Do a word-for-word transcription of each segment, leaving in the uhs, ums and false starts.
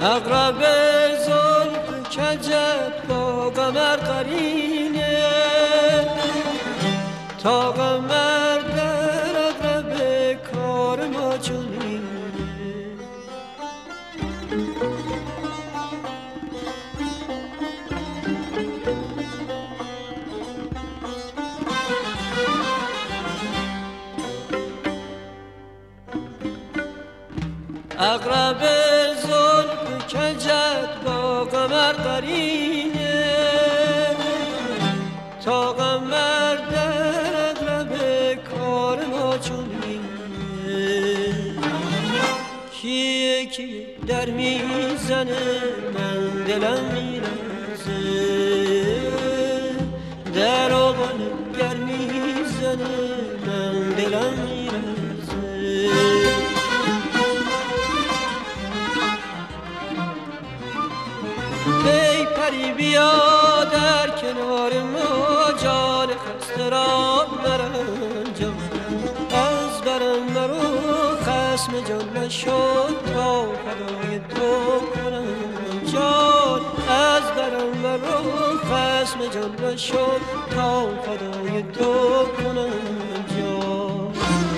اقرب زلف کجت با قمر قرینه، تا قمر در اقرب کار ما چنینه. اقرب زلف کجت با قمر قرینه، تا قمر در اقرب کار ما چنینه. کیه کی در میزنه من دلم میرزه، در آغل گر میزنه من دلم میرزه. ای پری بیا در کنار ما، جان خسته را مرنجان. از برم مرو خصم جان نشد، تا فدای تو کنم جان. از برم مرو خصم جان نشد، تا فدای تو کنم جان.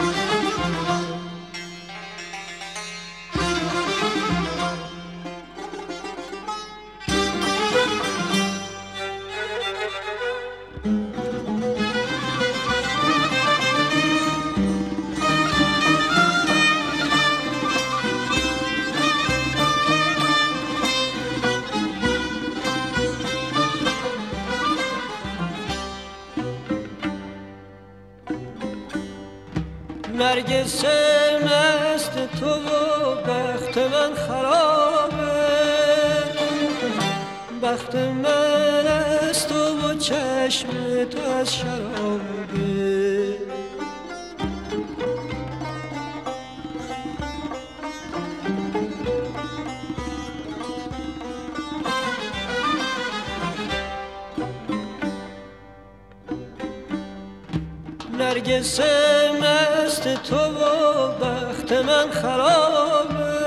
نرگس مست تو و بخت من خرابه، بخت من از تو و چشم تو از شرابه. نرگس مست تو و بخت من خرابه،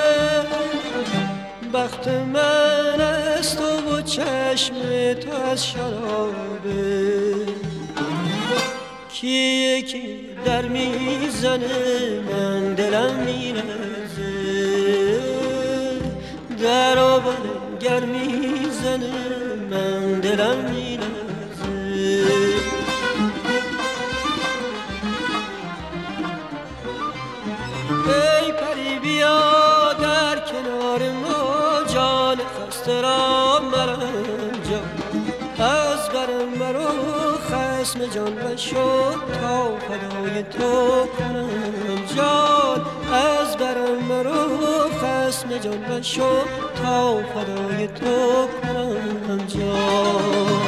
بخت من از تو و چشم تو از شرابه. کیه کی در میزنه من دلم میرزه، در آبان گر میزنه من دلم میرزه. ای پری بیا در کنار ما، جان خسته را مرنجان. از برم مرو خصم جان نشد، تا فدای تو کنم جان. از برم مرو خصم جان نشد، تا فدای تو کنم جان.